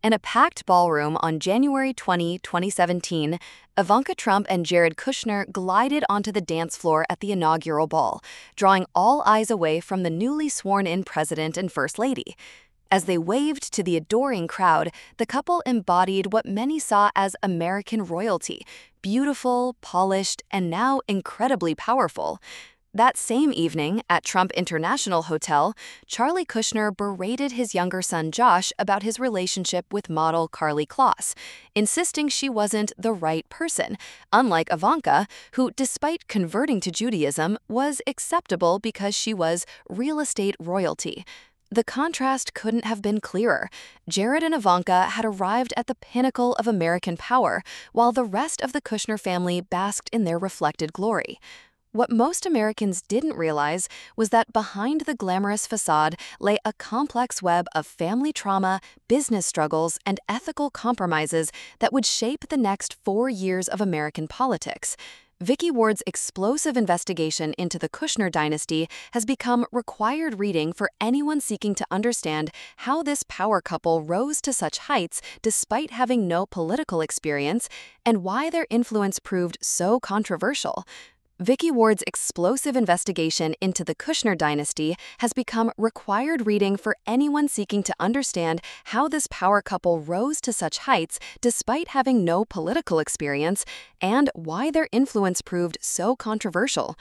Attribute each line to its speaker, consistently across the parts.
Speaker 1: In a packed ballroom on January 20, 2017, Ivanka Trump and Jared Kushner glided onto the dance floor at the inaugural ball, drawing all eyes away from the newly sworn-in president and first lady. As they waved to the adoring crowd, the couple embodied what many saw as American royalty: beautiful, polished, and now incredibly powerful. That same evening, at Trump International Hotel, Charlie Kushner berated his younger son Josh about his relationship with model Karlie Kloss, insisting she wasn't the right person, unlike Ivanka, who, despite converting to Judaism, was acceptable because she was real estate royalty. The contrast couldn't have been clearer. Jared and Ivanka had arrived at the pinnacle of American power, while the rest of the Kushner family basked in their reflected glory. What most Americans didn't realize was that behind the glamorous facade lay a complex web of family trauma, business struggles, and ethical compromises that would shape the next 4 years of American politics. Vicky Ward's explosive investigation into the Kushner dynasty has become required reading for anyone seeking to understand how this power couple rose to such heights despite having no political experience, and why their influence proved so controversial. Vicky Ward's explosive investigation into the Kushner dynasty has become required reading for anyone seeking to understand how this power couple rose to such heights despite having no political experience, and why their influence proved so controversial.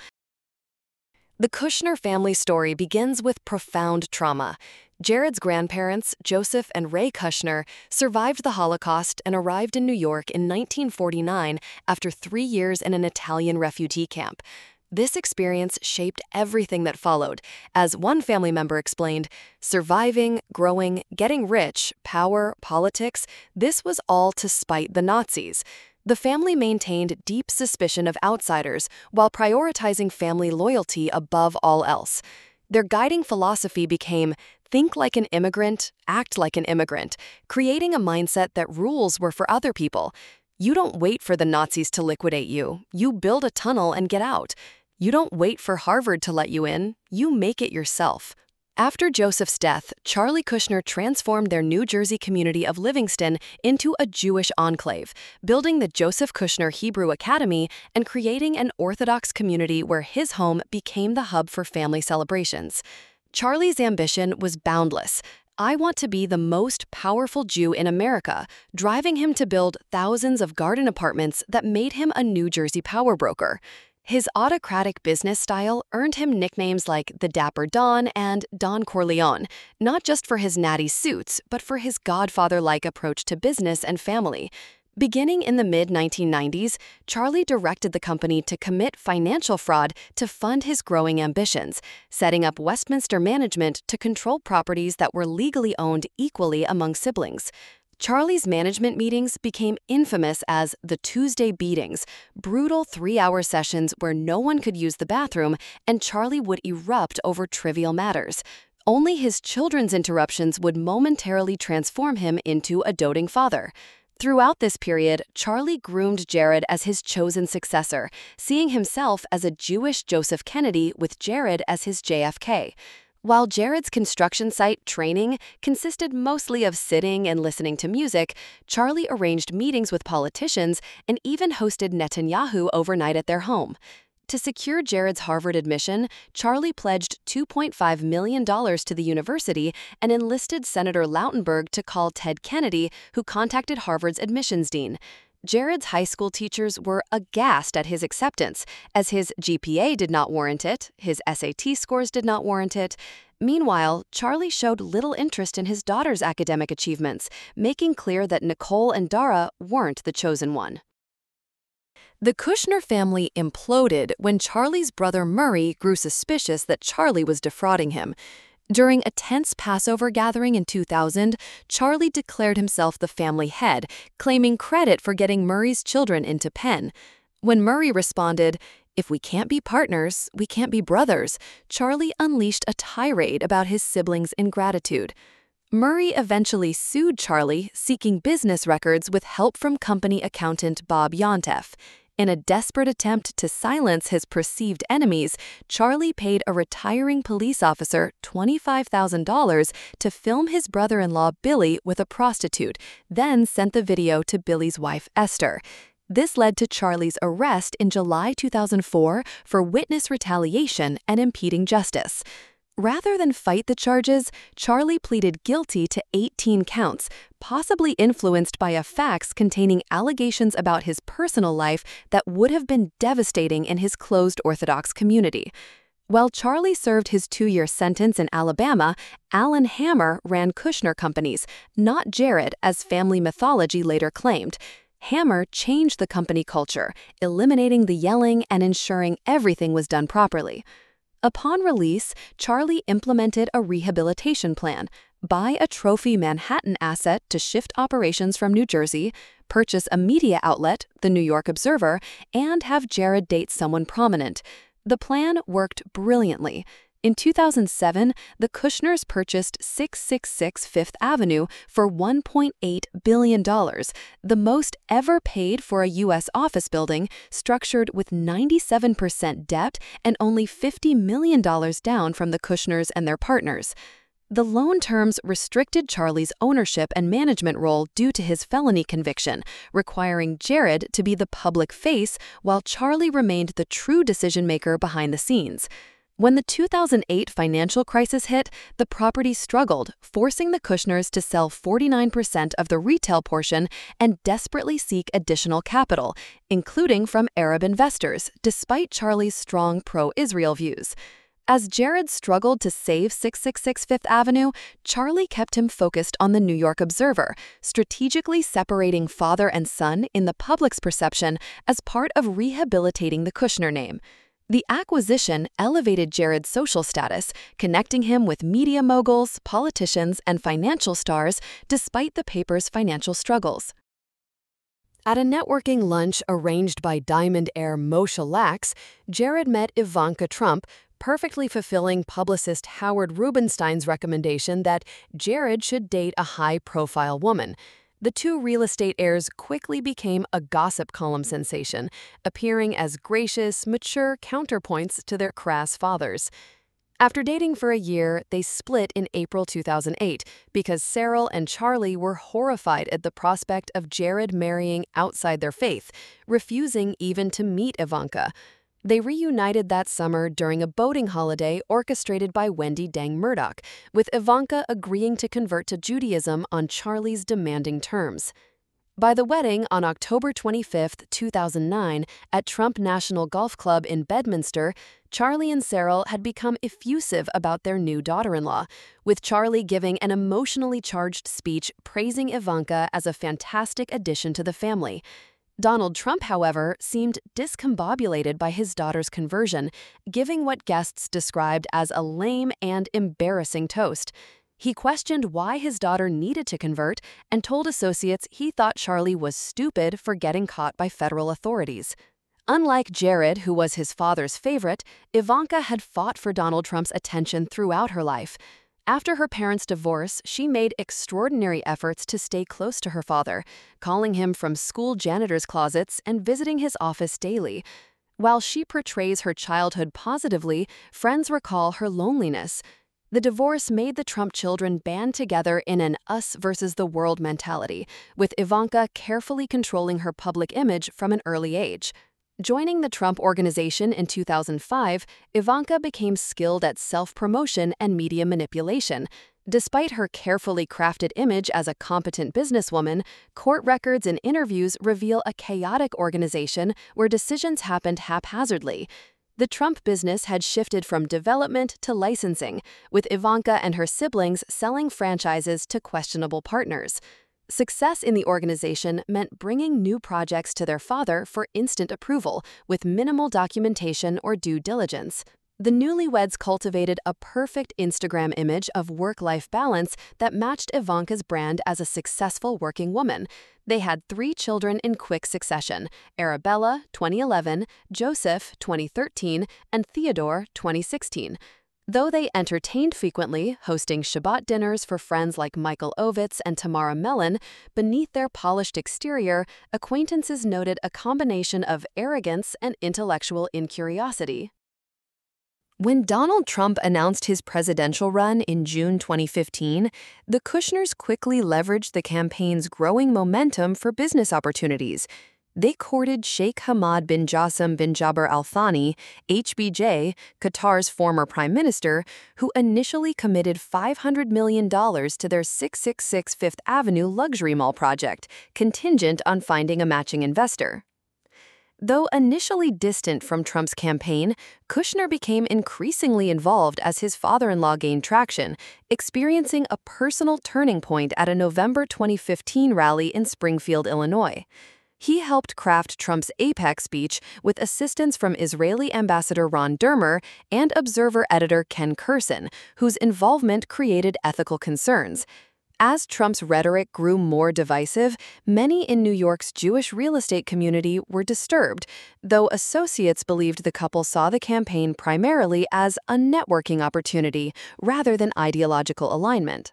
Speaker 1: The Kushner family story begins with profound trauma. Jared's grandparents, Joseph and Ray Kushner, survived the Holocaust and arrived in New York in 1949 after 3 years in an Italian refugee camp. This experience shaped everything that followed. As one family member explained, surviving, growing, getting rich, power, politics, this was all to spite the Nazis. The family maintained deep suspicion of outsiders while prioritizing family loyalty above all else. Their guiding philosophy became think like an immigrant, act like an immigrant, creating a mindset that rules were for other people. You don't wait for the Nazis to liquidate you. You build a tunnel and get out. You don't wait for Harvard to let you in. You make it yourself. After Joseph's death, Charlie Kushner transformed their New Jersey community of Livingston into a Jewish enclave, building the Joseph Kushner Hebrew Academy and creating an Orthodox community where his home became the hub for family celebrations. Charlie's ambition was boundless. I want to be the most powerful Jew in America, driving him to build thousands of garden apartments that made him a New Jersey power broker. His autocratic business style earned him nicknames like the Dapper Don and Don Corleone, not just for his natty suits, but for his godfather-like approach to business and family. Beginning in the mid-1990s, Charlie directed the company to commit financial fraud to fund his growing ambitions, setting up Westminster Management to control properties that were legally owned equally among siblings. Charlie's management meetings became infamous as the Tuesday beatings, brutal 3-hour sessions where no one could use the bathroom and Charlie would erupt over trivial matters. Only his children's interruptions would momentarily transform him into a doting father. Throughout this period, Charlie groomed Jared as his chosen successor, seeing himself as a Jewish Joseph Kennedy with Jared as his JFK. While Jared's construction site training consisted mostly of sitting and listening to music, Charlie arranged meetings with politicians and even hosted Netanyahu overnight at their home. To secure Jared's Harvard admission, Charlie pledged $2.5 million to the university and enlisted Senator Lautenberg to call Ted Kennedy, who contacted Harvard's admissions dean. Jared's high school teachers were aghast at his acceptance, as his GPA did not warrant it, his SAT scores did not warrant it. Meanwhile, Charlie showed little interest in his daughter's academic achievements, making clear that Nicole and Dara weren't the chosen one. The Kushner family imploded when Charlie's brother Murray grew suspicious that Charlie was defrauding him. During a tense Passover gathering in 2000, Charlie declared himself the family head, claiming credit for getting Murray's children into Penn. When Murray responded, "If we can't be partners, we can't be brothers," Charlie unleashed a tirade about his siblings' ingratitude. Murray eventually sued Charlie, seeking business records with help from company accountant Bob Yontef. In a desperate attempt to silence his perceived enemies, Charlie paid a retiring police officer $25,000 to film his brother-in-law Billy with a prostitute, then sent the video to Billy's wife Esther. This led to Charlie's arrest in July 2004 for witness retaliation and impeding justice. Rather than fight the charges, Charlie pleaded guilty to 18 counts, possibly influenced by a fax containing allegations about his personal life that would have been devastating in his closed Orthodox community. While Charlie served his 2-year sentence in Alabama, Alan Hammer ran Kushner Companies, not Jared, as family mythology later claimed. Hammer changed the company culture, eliminating the yelling and ensuring everything was done properly. Upon release, Charlie implemented a rehabilitation plan: buy a trophy Manhattan asset to shift operations from New Jersey, purchase a media outlet, the New York Observer, and have Jared date someone prominent. The plan worked brilliantly. In 2007, the Kushners purchased 666 Fifth Avenue for $1.8 billion, the most ever paid for a U.S. office building, structured with 97% debt and only $50 million down from the Kushners and their partners. The loan terms restricted Charlie's ownership and management role due to his felony conviction, requiring Jared to be the public face while Charlie remained the true decision-maker behind the scenes. When the 2008 financial crisis hit, the property struggled, forcing the Kushners to sell 49% of the retail portion and desperately seek additional capital, including from Arab investors, despite Charlie's strong pro-Israel views. As Jared struggled to save 666 Fifth Avenue, Charlie kept him focused on the New York Observer, strategically separating father and son in the public's perception as part of rehabilitating the Kushner name. The acquisition elevated Jared's social status, connecting him with media moguls, politicians, and financial stars despite the paper's financial struggles. At a networking lunch arranged by Diamond heir Moshe Laks, Jared met Ivanka Trump, perfectly fulfilling publicist Howard Rubinstein's recommendation that Jared should date a high-profile woman. The two real estate heirs quickly became a gossip column sensation, appearing as gracious, mature counterpoints to their crass fathers. After dating for a year, they split in April 2008 because Cyril and Charlie were horrified at the prospect of Jared marrying outside their faith, refusing even to meet Ivanka. They reunited that summer during a boating holiday orchestrated by Wendy Dang Murdoch, with Ivanka agreeing to convert to Judaism on Charlie's demanding terms. By the wedding on October 25, 2009, at Trump National Golf Club in Bedminster, Charlie and Cyril had become effusive about their new daughter-in-law, with Charlie giving an emotionally charged speech praising Ivanka as a fantastic addition to the family. Donald Trump, however, seemed discombobulated by his daughter's conversion, giving what guests described as a lame and embarrassing toast. He questioned why his daughter needed to convert and told associates he thought Charlie was stupid for getting caught by federal authorities. Unlike Jared, who was his father's favorite, Ivanka had fought for Donald Trump's attention throughout her life. After her parents' divorce, she made extraordinary efforts to stay close to her father, calling him from school janitor's closets and visiting his office daily. While she portrays her childhood positively, friends recall her loneliness. The divorce made the Trump children band together in an us versus the world mentality, with Ivanka carefully controlling her public image from an early age. Joining the Trump Organization in 2005, Ivanka became skilled at self-promotion and media manipulation. Despite her carefully crafted image as a competent businesswoman, court records and interviews reveal a chaotic organization where decisions happened haphazardly. The Trump business had shifted from development to licensing, with Ivanka and her siblings selling franchises to questionable partners. Success in the organization meant bringing new projects to their father for instant approval, with minimal documentation or due diligence. The newlyweds cultivated a perfect Instagram image of work-life balance that matched Ivanka's brand as a successful working woman. They had 3 children in quick succession: Arabella, 2011, Joseph, 2013, and Theodore, 2016. Though they entertained frequently, hosting Shabbat dinners for friends like Michael Ovitz and Tamara Mellon, beneath their polished exterior, acquaintances noted a combination of arrogance and intellectual incuriosity. When Donald Trump announced his presidential run in June 2015, the Kushners quickly leveraged the campaign's growing momentum for business opportunities. They courted Sheikh Hamad bin Jassim bin Jaber Al Thani, HBJ, Qatar's former prime minister, who initially committed $500 million to their 666 Fifth Avenue luxury mall project, contingent on finding a matching investor. Though initially distant from Trump's campaign, Kushner became increasingly involved as his father-in-law gained traction, experiencing a personal turning point at a November 2015 rally in Springfield, Illinois. He helped craft Trump's Apex speech with assistance from Israeli Ambassador Ron Dermer and Observer editor Ken Kurson, whose involvement created ethical concerns. As Trump's rhetoric grew more divisive, many in New York's Jewish real estate community were disturbed, though associates believed the couple saw the campaign primarily as a networking opportunity rather than ideological alignment.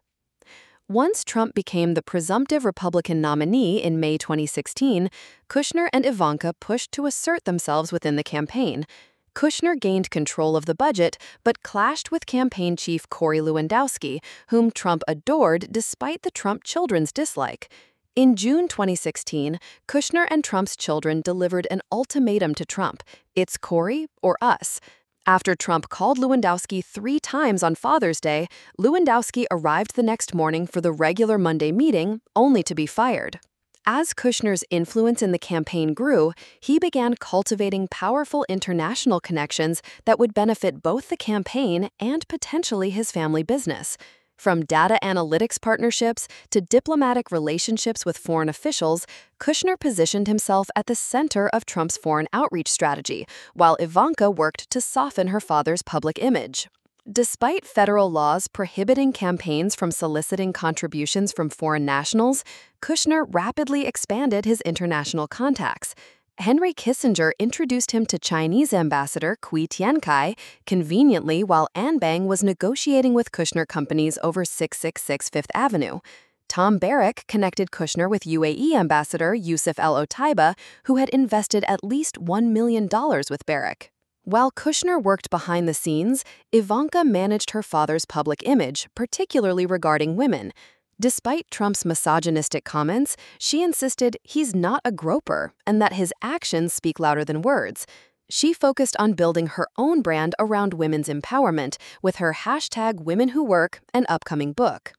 Speaker 1: Once Trump became the presumptive Republican nominee in May 2016, Kushner and Ivanka pushed to assert themselves within the campaign. Kushner gained control of the budget, but clashed with campaign chief Corey Lewandowski, whom Trump adored despite the Trump children's dislike. In June 2016, Kushner and Trump's children delivered an ultimatum to Trump: "It's Corey or us." After Trump called Lewandowski 3 times on Father's Day, Lewandowski arrived the next morning for the regular Monday meeting, only to be fired. As Kushner's influence in the campaign grew, he began cultivating powerful international connections that would benefit both the campaign and potentially his family business. From data analytics partnerships to diplomatic relationships with foreign officials, Kushner positioned himself at the center of Trump's foreign outreach strategy, while Ivanka worked to soften her father's public image. Despite federal laws prohibiting campaigns from soliciting contributions from foreign nationals, Kushner rapidly expanded his international contacts. Henry Kissinger introduced him to Chinese ambassador Cui Tiankai, conveniently while Anbang was negotiating with Kushner companies over 666 Fifth Avenue. Tom Barrack connected Kushner with UAE ambassador Yusuf Al-Otaiba, who had invested at least $1 million with Barrack. While Kushner worked behind the scenes, Ivanka managed her father's public image, particularly regarding women. Despite Trump's misogynistic comments, she insisted he's not a groper and that his actions speak louder than words. She focused on building her own brand around women's empowerment with her #WomenWhoWork and upcoming book.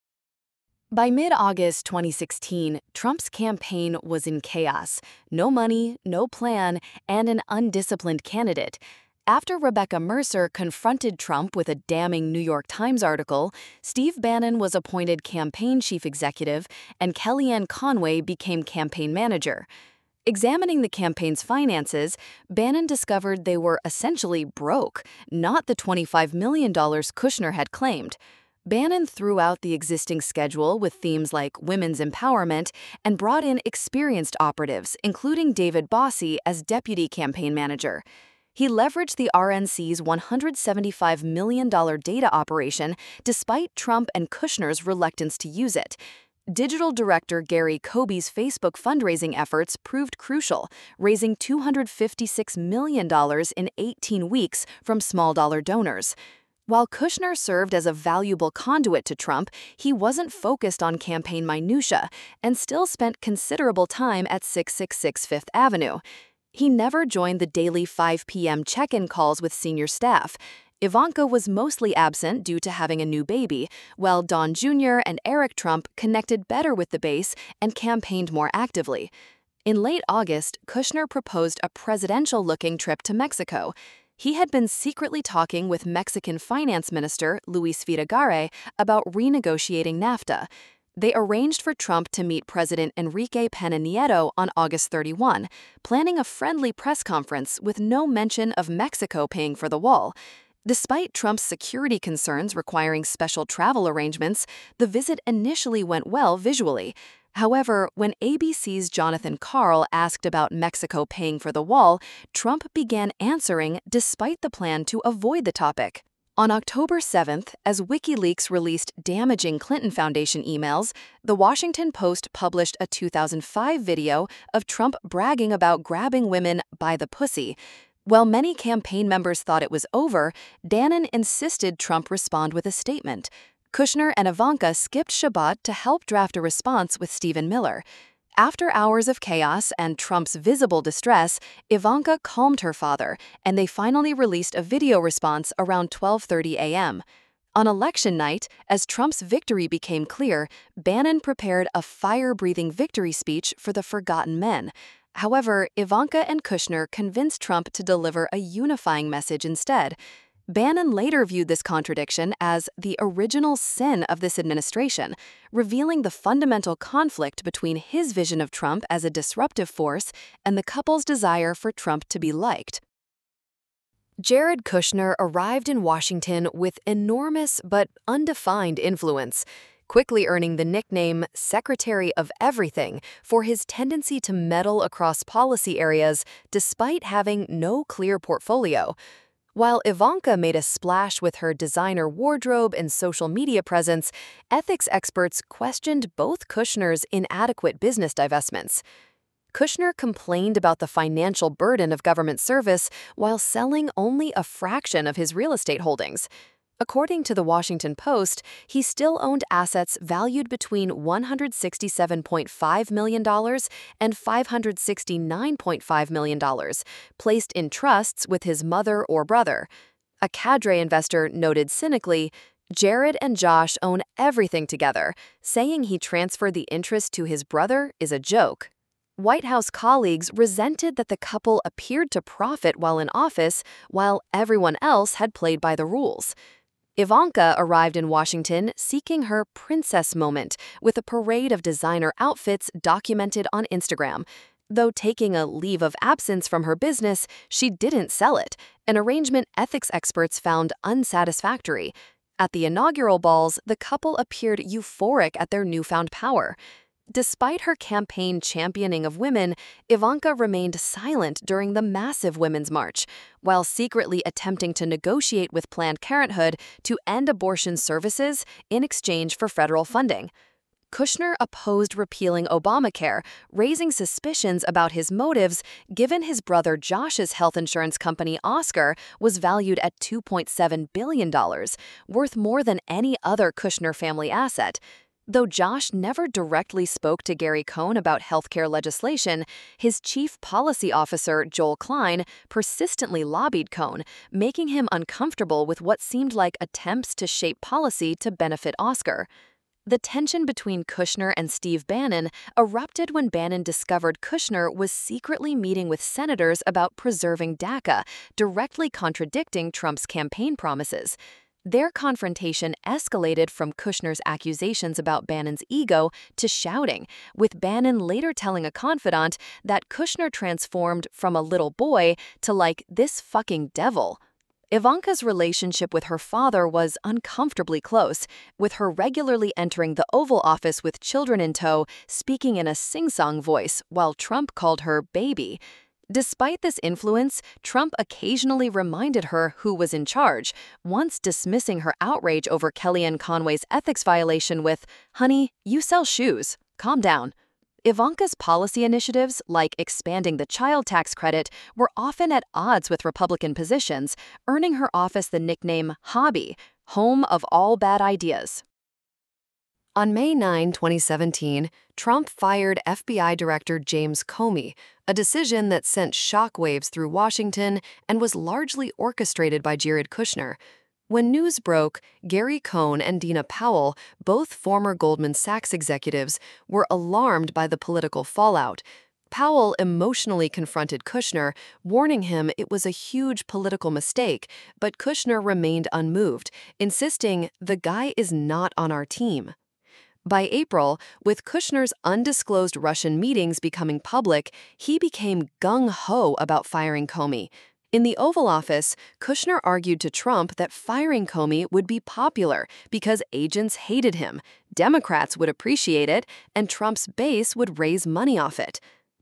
Speaker 1: By mid-August 2016, Trump's campaign was in chaos: no money, no plan, and an undisciplined candidate. After Rebecca Mercer confronted Trump with a damning New York Times article, Steve Bannon was appointed campaign chief executive and Kellyanne Conway became campaign manager. Examining the campaign's finances, Bannon discovered they were essentially broke, not the $25 million Kushner had claimed. Bannon threw out the existing schedule with themes like women's empowerment and brought in experienced operatives, including David Bossie as deputy campaign manager. He leveraged the RNC's $175 million data operation despite Trump and Kushner's reluctance to use it. Digital director Gary Kobe's Facebook fundraising efforts proved crucial, raising $256 million in 18 weeks from small-dollar donors. While Kushner served as a valuable conduit to Trump, he wasn't focused on campaign minutia and still spent considerable time at 666 Fifth Avenue. He never joined the daily 5 p.m. check-in calls with senior staff. Ivanka was mostly absent due to having a new baby, while Don Jr. and Eric Trump connected better with the base and campaigned more actively. In late August, Kushner proposed a presidential-looking trip to Mexico. He had been secretly talking with Mexican Finance Minister Luis Videgaray about renegotiating NAFTA. They arranged for Trump to meet President Enrique Pena Nieto on August 31, planning a friendly press conference with no mention of Mexico paying for the wall. Despite Trump's security concerns requiring special travel arrangements, the visit initially went well visually. However, when ABC's Jonathan Karl asked about Mexico paying for the wall, Trump began answering despite the plan to avoid the topic. On October 7th, as WikiLeaks released damaging Clinton Foundation emails, the Washington Post published a 2005 video of Trump bragging about grabbing women by the pussy. While many campaign members thought it was over, Bannon insisted Trump respond with a statement. Kushner and Ivanka skipped Shabbat to help draft a response with Stephen Miller. After hours of chaos and Trump's visible distress, Ivanka calmed her father, and they finally released a video response around 12:30 a.m. On election night, as Trump's victory became clear, Bannon prepared a fire-breathing victory speech for the forgotten men. However, Ivanka and Kushner convinced Trump to deliver a unifying message instead. Bannon later viewed this contradiction as the original sin of this administration, revealing the fundamental conflict between his vision of Trump as a disruptive force and the couple's desire for Trump to be liked. Jared Kushner arrived in Washington with enormous but undefined influence, quickly earning the nickname Secretary of Everything for his tendency to meddle across policy areas despite having no clear portfolio. While Ivanka made a splash with her designer wardrobe and social media presence, ethics experts questioned both Kushner's inadequate business divestments. Kushner complained about the financial burden of government service while selling only a fraction of his real estate holdings. According to the Washington Post, he still owned assets valued between $167.5 million and $569.5 million, placed in trusts with his mother or brother. A cadre investor noted cynically, "Jared and Josh own everything together. Saying he transferred the interest to his brother is a joke." White House colleagues resented that the couple appeared to profit while in office, while everyone else had played by the rules. Ivanka arrived in Washington seeking her princess moment with a parade of designer outfits documented on Instagram. Though taking a leave of absence from her business, she didn't sell it, an arrangement ethics experts found unsatisfactory. At the inaugural balls, the couple appeared euphoric at their newfound power. Despite her campaign championing of women, Ivanka remained silent during the massive Women's March, while secretly attempting to negotiate with Planned Parenthood to end abortion services in exchange for federal funding. Kushner opposed repealing Obamacare, raising suspicions about his motives given his brother Josh's health insurance company Oscar was valued at $2.7 billion, worth more than any other Kushner family asset. Though Josh never directly spoke to Gary Cohn about healthcare legislation, his chief policy officer, Joel Klein, persistently lobbied Cohn, making him uncomfortable with what seemed like attempts to shape policy to benefit Oscar. The tension between Kushner and Steve Bannon erupted when Bannon discovered Kushner was secretly meeting with senators about preserving DACA, directly contradicting Trump's campaign promises. Their confrontation escalated from Kushner's accusations about Bannon's ego to shouting, with Bannon later telling a confidant that Kushner transformed from a little boy to like this fucking devil. Ivanka's relationship with her father was uncomfortably close, with her regularly entering the Oval Office with children in tow, speaking in a sing-song voice while Trump called her baby. Despite this influence, Trump occasionally reminded her who was in charge, once dismissing her outrage over Kellyanne Conway's ethics violation with, "Honey, you sell shoes. Calm down." Ivanka's policy initiatives, like expanding the child tax credit, were often at odds with Republican positions, earning her office the nickname Hobby, home of all bad ideas. On May 9, 2017, Trump fired FBI Director James Comey, a decision that sent shockwaves through Washington and was largely orchestrated by Jared Kushner. When news broke, Gary Cohn and Dina Powell, both former Goldman Sachs executives, were alarmed by the political fallout. Powell emotionally confronted Kushner, warning him it was a huge political mistake, but Kushner remained unmoved, insisting, "The guy is not on our team." By April, with Kushner's undisclosed Russian meetings becoming public, he became gung-ho about firing Comey. In the Oval Office, Kushner argued to Trump that firing Comey would be popular because agents hated him, Democrats would appreciate it, and Trump's base would raise money off it.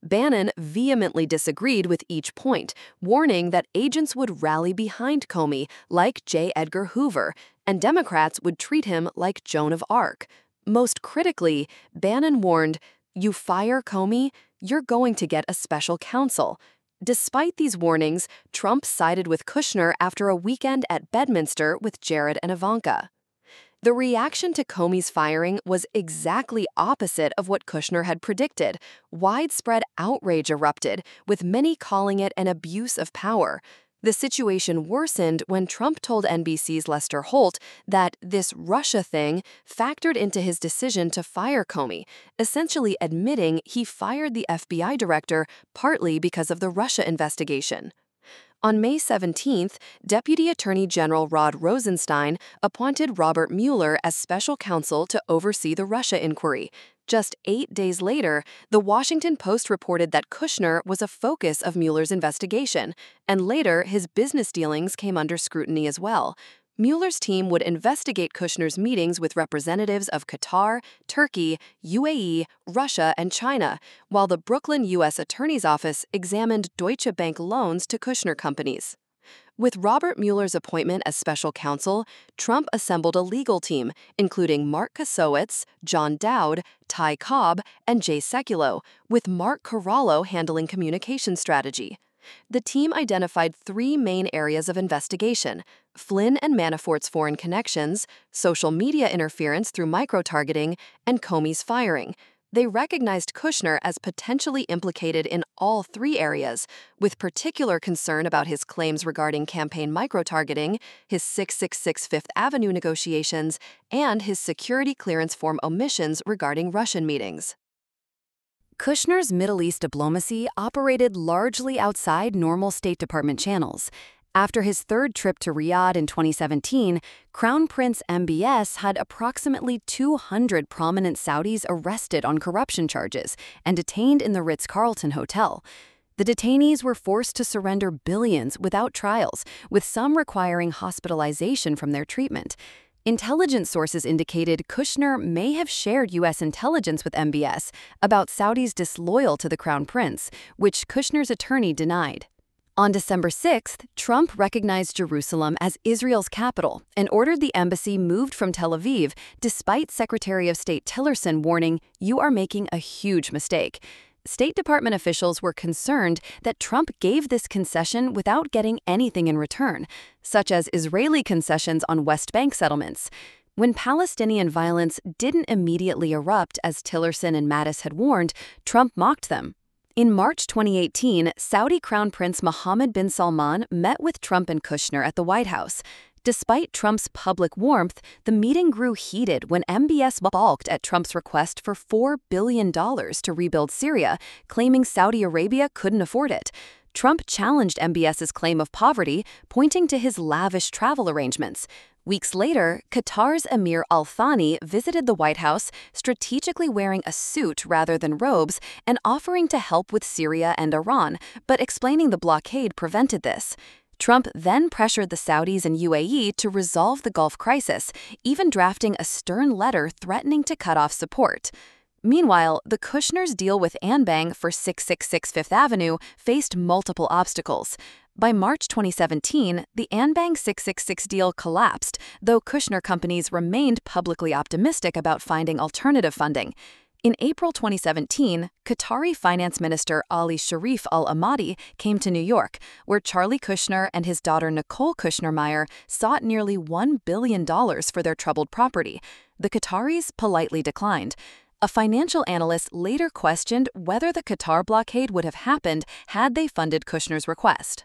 Speaker 1: Bannon vehemently disagreed with each point, warning that agents would rally behind Comey like J. Edgar Hoover, and Democrats would treat him like Joan of Arc. Most critically, Bannon warned, "You fire Comey, you're going to get a special counsel." Despite these warnings, Trump sided with Kushner after a weekend at Bedminster with Jared and Ivanka. The reaction to Comey's firing was exactly opposite of what Kushner had predicted. Widespread outrage erupted, with many calling it an abuse of power. The situation worsened when Trump told NBC's Lester Holt that this Russia thing factored into his decision to fire Comey, essentially admitting he fired the FBI director partly because of the Russia investigation. On May 17th, Deputy Attorney General Rod Rosenstein appointed Robert Mueller as special counsel to oversee the Russia inquiry. Just 8 days later, The Washington Post reported that Kushner was a focus of Mueller's investigation, and later his business dealings came under scrutiny as well. Mueller's team would investigate Kushner's meetings with representatives of Qatar, Turkey, UAE, Russia, and China, while the Brooklyn U.S. Attorney's Office examined Deutsche Bank loans to Kushner companies. With Robert Mueller's appointment as special counsel, Trump assembled a legal team, including Mark Kasowitz, John Dowd, Ty Cobb, and Jay Sekulow, with Mark Corallo handling communication strategy. The team identified 3 main areas of investigation: Flynn and Manafort's foreign connections, social media interference through micro-targeting, and Comey's firing. They recognized Kushner as potentially implicated in all 3 areas, with particular concern about his claims regarding campaign micro-targeting, his 666 Fifth Avenue negotiations, and his security clearance form omissions regarding Russian meetings. Kushner's Middle East diplomacy operated largely outside normal State Department channels. After his 3rd trip to Riyadh in 2017, Crown Prince MBS had approximately 200 prominent Saudis arrested on corruption charges and detained in the Ritz-Carlton Hotel. The detainees were forced to surrender billions without trials, with some requiring hospitalization from their treatment. Intelligence sources indicated Kushner may have shared U.S. intelligence with MBS about Saudis disloyal to the Crown Prince, which Kushner's attorney denied. On December 6th, Trump recognized Jerusalem as Israel's capital and ordered the embassy moved from Tel Aviv, despite Secretary of State Tillerson warning, "You are making a huge mistake." State Department officials were concerned that Trump gave this concession without getting anything in return, such as Israeli concessions on West Bank settlements. When Palestinian violence didn't immediately erupt as Tillerson and Mattis had warned, Trump mocked them. In March 2018, Saudi Crown Prince Mohammed bin Salman met with Trump and Kushner at the White House. Despite Trump's public warmth, the meeting grew heated when MBS balked at Trump's request for $4 billion to rebuild Syria, claiming Saudi Arabia couldn't afford it. Trump challenged MBS's claim of poverty, pointing to his lavish travel arrangements. Weeks later, Qatar's Emir Al Thani visited the White House, strategically wearing a suit rather than robes and offering to help with Syria and Iran, but explaining the blockade prevented this. Trump then pressured the Saudis and UAE to resolve the Gulf crisis, even drafting a stern letter threatening to cut off support. Meanwhile, the Kushners' deal with Anbang for 666 Fifth Avenue faced multiple obstacles. By March 2017, the Anbang 666 deal collapsed, though Kushner companies remained publicly optimistic about finding alternative funding. In April 2017, Qatari Finance Minister Ali Sharif Al Ahmadi came to New York, where Charlie Kushner and his daughter Nicole Kushner-Meyer sought nearly $1 billion for their troubled property. The Qataris politely declined. A financial analyst later questioned whether the Qatar blockade would have happened had they funded Kushner's request.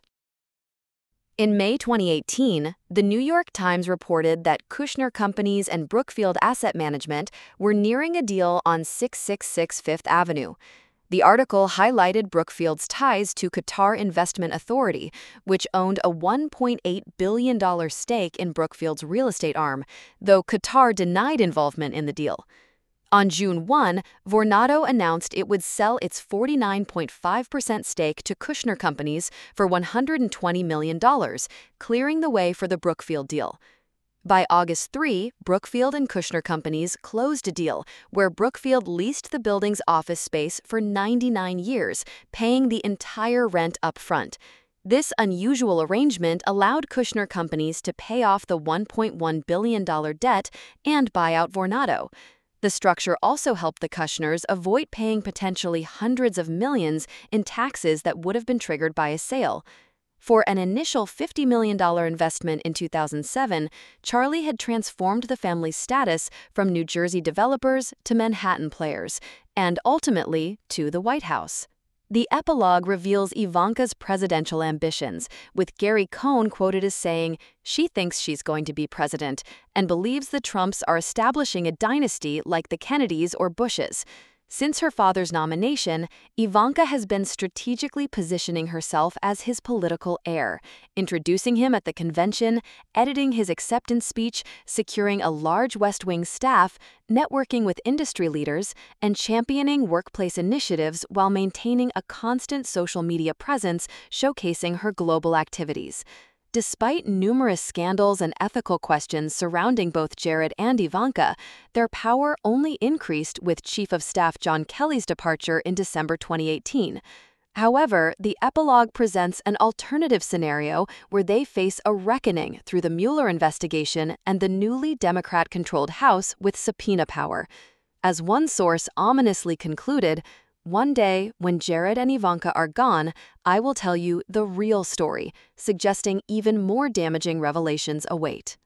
Speaker 1: In May 2018, the New York Times reported that Kushner Companies and Brookfield Asset Management were nearing a deal on 666 Fifth Avenue. The article highlighted Brookfield's ties to Qatar Investment Authority, which owned a $1.8 billion stake in Brookfield's real estate arm, though Qatar denied involvement in the deal. On June 1, Vornado announced it would sell its 49.5% stake to Kushner Companies for $120 million, clearing the way for the Brookfield deal. By August 3, Brookfield and Kushner companies closed a deal where Brookfield leased the building's office space for 99 years, paying the entire rent up front. This unusual arrangement allowed Kushner companies to pay off the $1.1 billion debt and buy out Vornado. The structure also helped the Kushners avoid paying potentially hundreds of millions in taxes that would have been triggered by a sale. For an initial $50 million investment in 2007, Charlie had transformed the family's status from New Jersey developers to Manhattan players, and ultimately to the White House. The epilogue reveals Ivanka's presidential ambitions, with Gary Cohn quoted as saying, "She thinks she's going to be president and believes the Trumps are establishing a dynasty like the Kennedys or Bushes." Since her father's nomination, Ivanka has been strategically positioning herself as his political heir, introducing him at the convention, editing his acceptance speech, securing a large West Wing staff, networking with industry leaders, and championing workplace initiatives while maintaining a constant social media presence showcasing her global activities. Despite numerous scandals and ethical questions surrounding both Jared and Ivanka, their power only increased with Chief of Staff John Kelly's departure in December 2018. However, the epilogue presents an alternative scenario where they face a reckoning through the Mueller investigation and the newly Democrat-controlled House with subpoena power. As one source ominously concluded, "One day, when Jared and Ivanka are gone, I will tell you the real story," suggesting even more damaging revelations await.